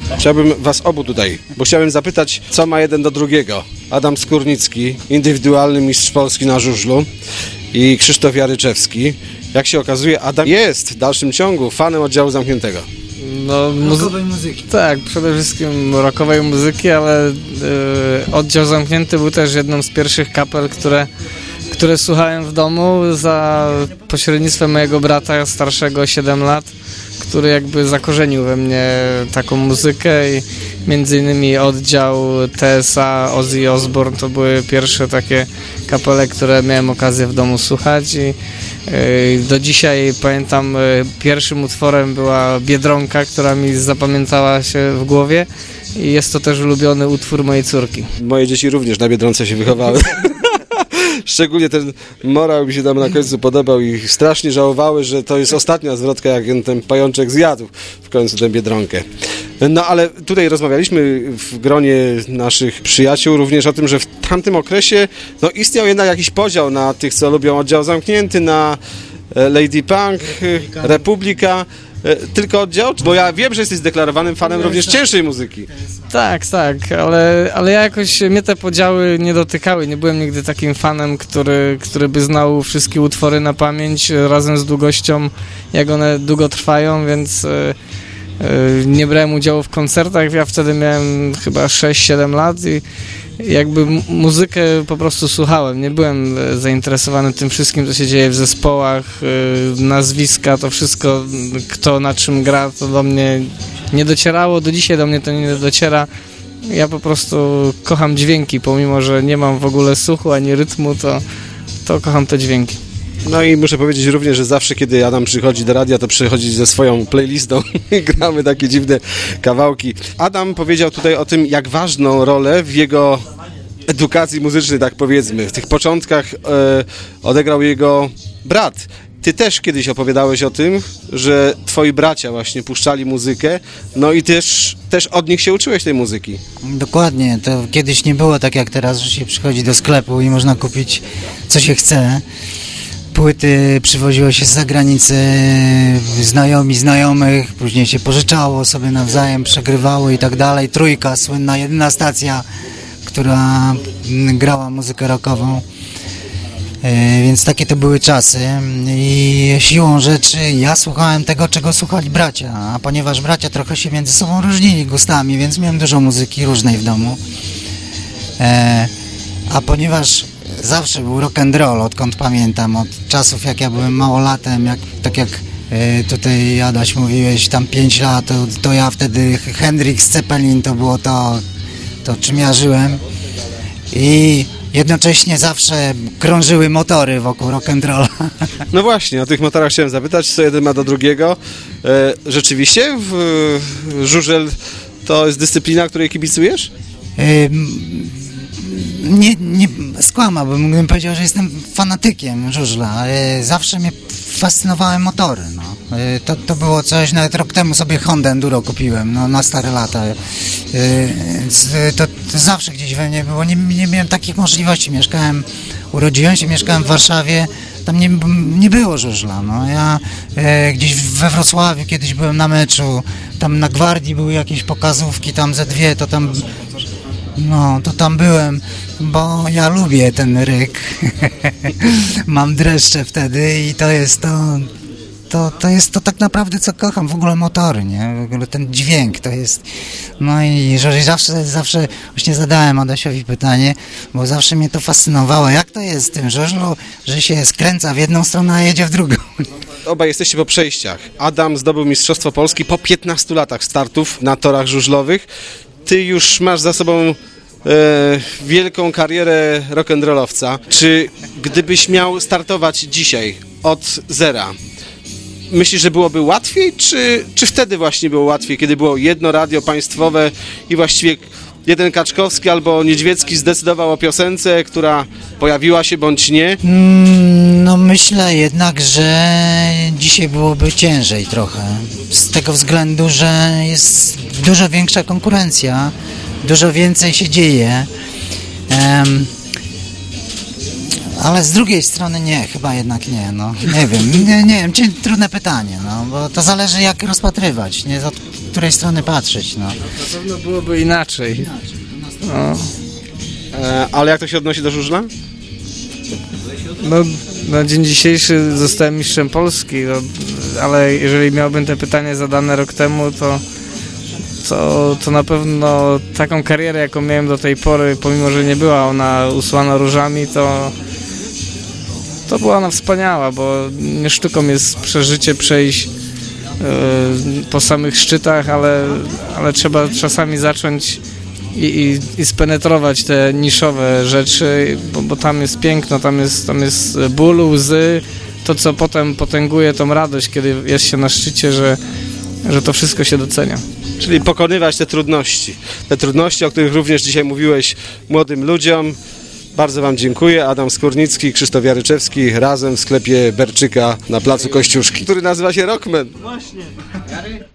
Chciałbym was obu tutaj, bo chciałbym zapytać, co ma jeden do drugiego. Adam Skórnicki, indywidualny mistrz Polski na żużlu, i Krzysztof Jaryczewski. Jak się okazuje, Adam jest w dalszym ciągu fanem Oddziału Zamkniętego. No, rockowej muzyki. Tak, przede wszystkim rockowej muzyki, ale Oddział Zamknięty był też jedną z pierwszych kapel, które słuchałem w domu za pośrednictwem mojego brata starszego 7 lat, który jakby zakorzenił we mnie taką muzykę i między innymi Oddział, TSA, Ozzy Osbourne to były pierwsze takie kapele, które miałem okazję w domu słuchać i do dzisiaj pamiętam, pierwszym utworem była Biedronka, która mi zapamiętała się w głowie i jest to też ulubiony utwór mojej córki. Moje dzieci również na Biedronce się wychowały. Szczególnie ten morał mi się tam na końcu podobał i strasznie żałowały, że to jest ostatnia zwrotka, jak ten pajączek zjadł w końcu tę Biedronkę. No ale tutaj rozmawialiśmy w gronie naszych przyjaciół również o tym, że w tamtym okresie istniał jednak jakiś podział na tych, co lubią Oddział Zamknięty, na Lady Punk, Republika. Tylko Oddział? Bo ja wiem, że jesteś zdeklarowanym fanem również cięższej muzyki. Tak, ale ja jakoś, mnie te podziały nie dotykały. Nie byłem nigdy takim fanem, który by znał wszystkie utwory na pamięć razem z długością, jak one długo trwają, więc nie brałem udziału w koncertach. Ja wtedy miałem chyba 6-7 lat i jakby muzykę po prostu słuchałem. Nie byłem zainteresowany tym wszystkim, co się dzieje w zespołach, nazwiska, to wszystko, kto na czym gra, to do mnie nie docierało. Do dzisiaj do mnie to nie dociera. Ja po prostu kocham dźwięki, pomimo że nie mam w ogóle słuchu ani rytmu, to kocham te dźwięki. No i muszę powiedzieć również, że zawsze, kiedy Adam przychodzi do radia, to przychodzi ze swoją playlistą i gramy takie dziwne kawałki. Adam powiedział tutaj o tym, jak ważną rolę w jego edukacji muzycznej, tak powiedzmy, w tych początkach odegrał jego brat. Ty też kiedyś opowiadałeś o tym, że twoi bracia właśnie puszczali muzykę, no i też od nich się uczyłeś tej muzyki. Dokładnie, to kiedyś nie było tak jak teraz, że się przychodzi do sklepu i można kupić co się chce. Płyty przywoziło się z zagranicy, znajomych, później się pożyczało sobie nawzajem, przegrywało i tak dalej. Trójka, słynna, jedyna stacja, która grała muzykę rockową. Więc takie to były czasy i siłą rzeczy ja słuchałem tego, czego słuchali bracia, a ponieważ bracia trochę się między sobą różnili gustami, więc miałem dużo muzyki różnej w domu. A ponieważ zawsze był rock and roll, odkąd pamiętam, od czasów jak ja byłem małolatem, tak jak tutaj Adaś mówiłeś, tam 5 lat, to ja wtedy Hendrix, Zeppelin to było to czym ja żyłem i jednocześnie zawsze krążyły motory wokół rock'n'rolla. No właśnie, o tych motorach chciałem zapytać, co jeden ma do drugiego. Rzeczywiście żużel to jest dyscyplina, której kibicujesz? Nie skłamałbym, mógłbym powiedział, że jestem fanatykiem żużla. Zawsze mnie fascynowały motory. No. To było coś, nawet rok temu sobie Honda Enduro kupiłem, na stare lata. To zawsze gdzieś we mnie było, nie miałem takich możliwości. Urodziłem się, mieszkałem w Warszawie, tam nie było żużla. No. Ja gdzieś we Wrocławiu kiedyś byłem na meczu, tam na Gwardii były jakieś pokazówki, tam ze dwie, to tam byłem, bo ja lubię ten ryk. Mam dreszcze wtedy i to jest to tak naprawdę, co kocham, w ogóle motory, nie? W ogóle ten dźwięk to jest. No i zawsze właśnie zadałem Adasiowi pytanie, bo zawsze mnie to fascynowało. Jak to jest w tym żużlu, że się skręca w jedną stronę, a jedzie w drugą? Obaj jesteście po przejściach. Adam zdobył Mistrzostwo Polski po 15 latach startów na torach żużlowych. Ty już masz za sobą wielką karierę rock'n'rollowca. Czy gdybyś miał startować dzisiaj od zera, myślisz, że byłoby łatwiej, czy wtedy właśnie było łatwiej, kiedy było jedno radio państwowe i właściwie jeden Kaczkowski albo Niedźwiecki zdecydował o piosence, która pojawiła się bądź nie? No myślę jednak, że dzisiaj byłoby ciężej trochę. Z tego względu, że jest dużo większa konkurencja, dużo więcej się dzieje. Ale z drugiej strony nie, chyba jednak nie, no. Nie wiem, trudne pytanie, no, bo to zależy jak rozpatrywać, nie? której strony patrzeć, no. Na pewno byłoby inaczej. No. Ale jak to się odnosi do żużla? No, na dzień dzisiejszy zostałem mistrzem Polski, no, ale jeżeli miałbym te pytanie zadane rok temu, to na pewno taką karierę, jaką miałem do tej pory, pomimo że nie była ona usłana różami, to była ona wspaniała, bo nie sztuką jest przeżycie przejść po samych szczytach, ale trzeba czasami zacząć i spenetrować te niszowe rzeczy, bo tam jest piękno, tam jest ból, łzy, to co potem potęguje tą radość, kiedy jest się na szczycie, że to wszystko się docenia. Czyli pokonywać te trudności, o których również dzisiaj mówiłeś młodym ludziom. Bardzo wam dziękuję. Adam Skórnicki, Krzysztof Jaryczewski razem w sklepie Berczyka na placu Kościuszki, który nazywa się Rockman. Właśnie.